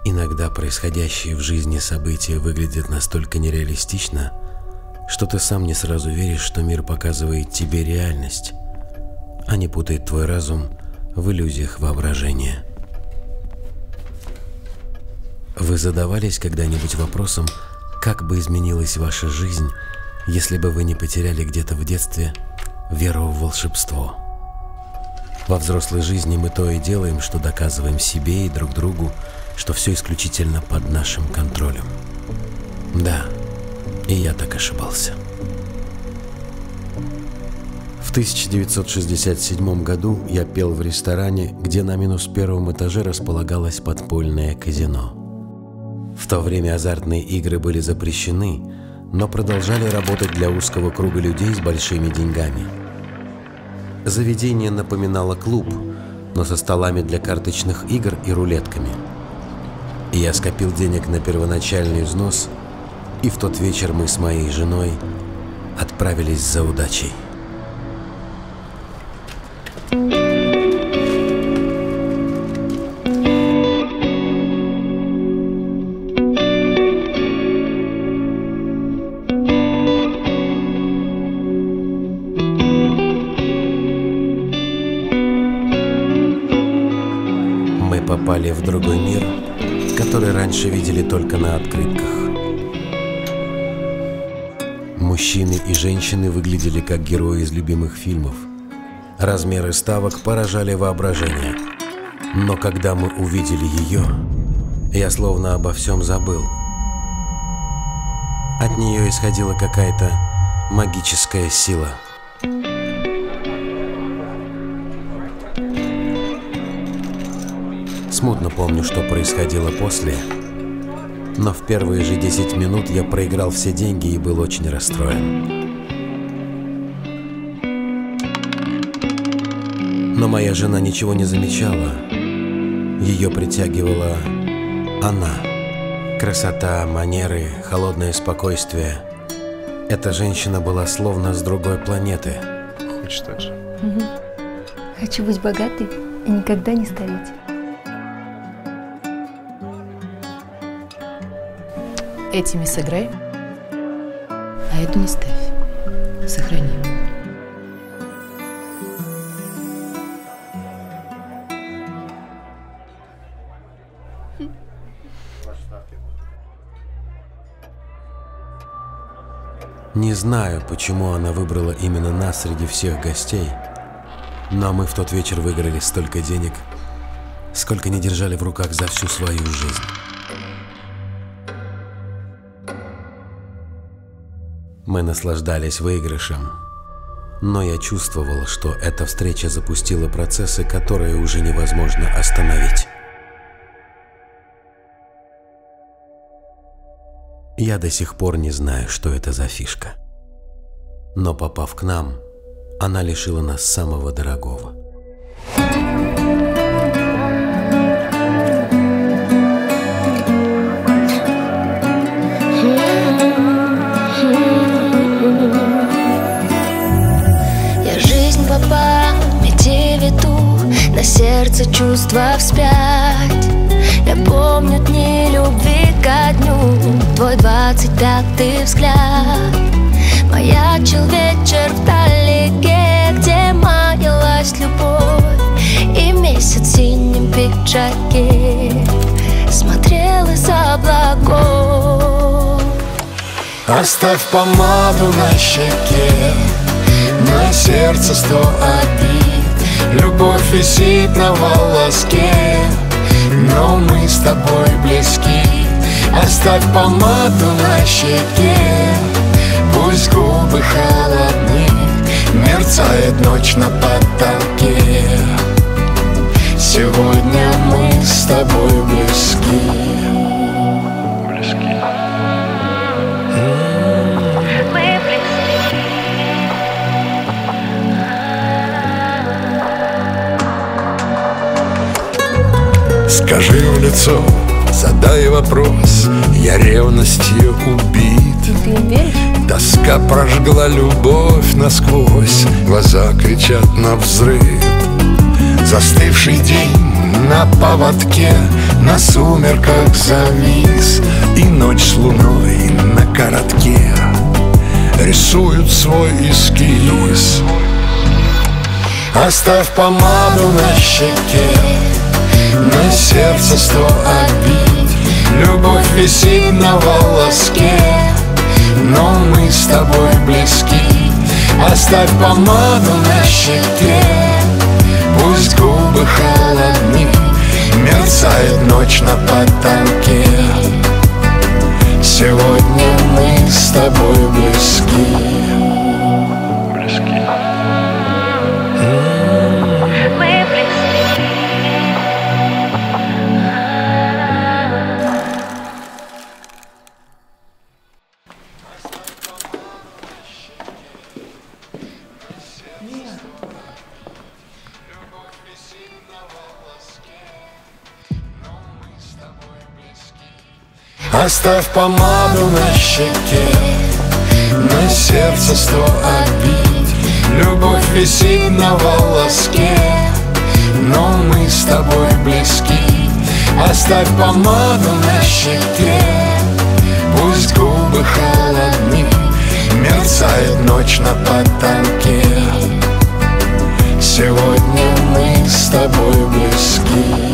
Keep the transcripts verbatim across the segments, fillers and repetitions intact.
Иногда происходящие в жизни события выглядят настолько нереалистично, что ты сам не сразу веришь, что мир показывает тебе реальность, а не путает твой разум в иллюзиях воображения. Вы задавались когда-нибудь вопросом, как бы изменилась ваша жизнь, если бы вы не потеряли где-то в детстве веру в волшебство? Во взрослой жизни мы то и делаем, что доказываем себе и друг другу, что все исключительно под нашим контролем. Да, и я так ошибался. В тысяча девятьсот шестьдесят седьмом году я пел в ресторане, где на минус первом этаже располагалось подпольное казино. В то время азартные игры были запрещены, но продолжали работать для узкого круга людей с большими деньгами. Заведение напоминало клуб, но со столами для карточных игр и рулетками. Я скопил денег на первоначальный взнос, и в тот вечер мы с моей женой отправились за удачей. Мы попали в другой мир, который раньше видели только на открытках. Мужчины и женщины выглядели как герои из любимых фильмов. Размеры ставок поражали воображение. Но когда мы увидели ее, я словно обо всем забыл. От нее исходила какая-то магическая сила. Смутно помню, что происходило после, но в первые же десять минут я проиграл все деньги и был очень расстроен. Но моя жена ничего не замечала. Ее притягивала она. Красота, манеры, холодное спокойствие. Эта женщина была словно с другой планеты. Хочешь так же? Угу. Хочу быть богатой и никогда не стареть. Этими сыграй, а эту не ставь. Сохрани. Не знаю, почему она выбрала именно нас среди всех гостей, но мы в тот вечер выиграли столько денег, сколько не держали в руках за всю свою жизнь. Мы наслаждались выигрышем, но я чувствовал, что эта встреча запустила процессы, которые уже невозможно остановить. Я до сих пор не знаю, что это за фишка. Но попав к нам, она лишила нас самого дорогого. На сердце чувства вспять. Я помню дни любви ко дню, твой двадцать пятый взгляд. Маячил вечер вдалеке, где маялась любовь, и месяц в синем пиджаке смотрел из облаков. Оставь помаду на щеке, на сердце сто обид. Любовь висит на волоске, но мы с тобой близки. Оставь помаду на щеке, пусть губы холодны, мерцает ночь на потолке. Сегодня мы с тобой близки. Близки. Скажи в лицо, задай вопрос, я ревностью убит. Ты веришь? Тоска прожгла любовь насквозь, глаза кричат на взрыв. Застывший день на поводке, на сумерках завис, и ночь с луной на коротке рисуют свой эскиз. Оставь помаду на щеке, на сердце сто обид. Любовь висит на волоске, но мы с тобой близки. Оставь помаду на щеке, пусть губы холодны, мерцает ночь на потолке. Сегодня мы с тобой близки. Близки. Мы близки. Оставь помаду на щеке, на сердце сто обид. Любовь висит на волоске, но мы с тобой близки. Оставь помаду на щеке, пусть губы холодны, мерцает ночь на потолке. Сегодня мы с тобой близки.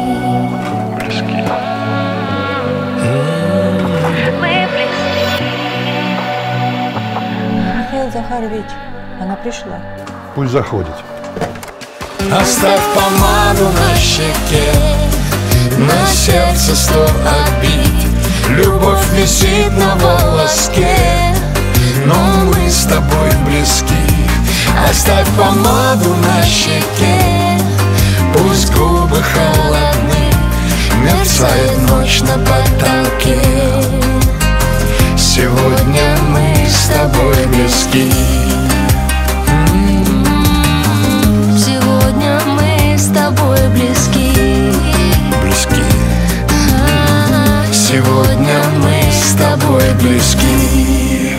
Михаил Захарович, она пришла. Пусть заходит. Оставь помаду на щеке, на сердце сто обид. Любовь висит на волоске, но мы с тобой близки. Оставь помаду на щеке, пусть губы холодны, мерцает ночь на потолке. Сегодня мы с тобой близки. Сегодня мы с тобой близки. Близки. Сегодня мы с тобой близки.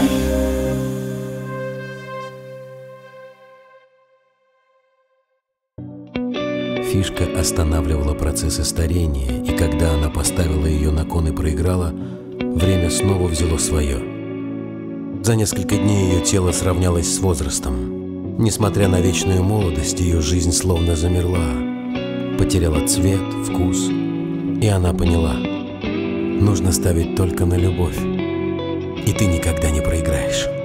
Фишка останавливала процессы старения, и когда она поставила ее на кон и проиграла, время снова взяло свое. За несколько дней ее тело сравнялось с возрастом. Несмотря на вечную молодость, ее жизнь словно замерла, потеряла цвет, вкус, и она поняла: нужно ставить только на любовь, и ты никогда не проиграешь.